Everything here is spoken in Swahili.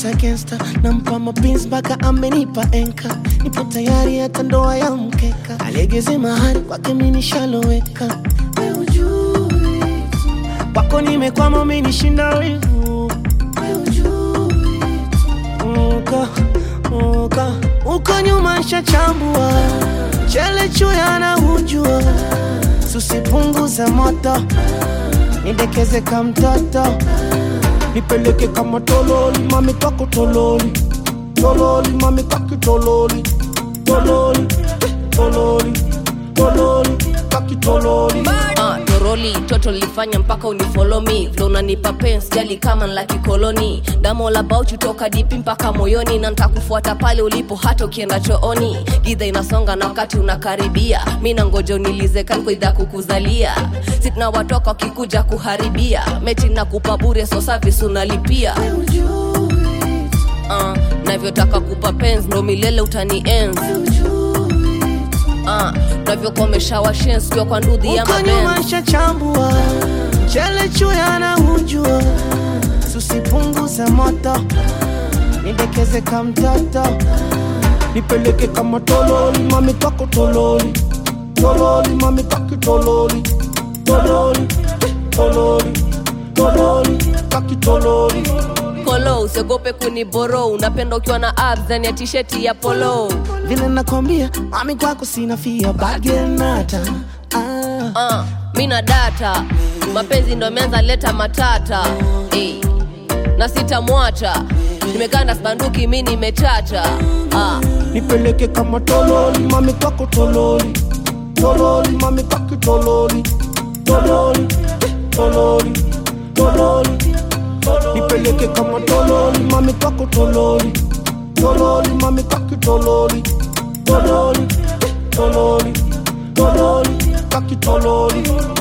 pesa gangster, nampa mapins baka amenipa enka. Nipo tayari hata ndoa ya mkeka. Alegeze mahari kwake mimi nishaloweka. Wewe ujui tu, wako nimekwama mimi nishinda wivu. Wewe ujui tu, uko nyuma shachambua. Chele chuya na hujua, susipunguza moto, nidekeze kama mtoto. Nipeleke kama tololi, mami kwako tololi. Tololi, mami kwako tololi. Tololi, tololi, tololi, kwako tololi. Toroli, toto lifanya mpaka unifollow me. Vlo unanipa pens, jali kama nlaki koloni. Damo la bauchu toka dipi mpaka moyoni. Na nitakufuata pale ulipo hata ukienda chooni. Gidha inasonga na wakati unakaribia. Mina ngoja unilize kanko idha kukuzalia. Sitna watoka wakikuja kuharibia. Mechi na kupa bure so service unalipia. Navyotaka kupa pens ndo milele utani enzi. Navyo komesha wa shens kwa kwa ndudhi ya mabenzi. Uko nyuma shachambua, chele chuya na hujua, susipunguza moto, nidekeze kama mtoto. Nipeleke kama tololi, mami kwako tololi. Tololi, mami kwako tololi. Tololi, tololi, tololi, kwako tololi. Kolo, usiogope kuniboro. Unapenda ukiwa na abs ndani ya t-shirt ya polo. Vile nakwambia, mami kwako sina fia. Bagenata mina data, mapenzi ndo menza leta matata. Na sitamwacha, nimekanda spanduki mimi nimechacha. Nipeleke kama tololi, mami kwako tololi. Tololi, mami kwako tololi. Tololi, tololi, tololi. Nipeleke kama tololi, mami kwako tololi. Tololi, mami kwako tololi. Tololi, tololi, tololi, kwako tololi.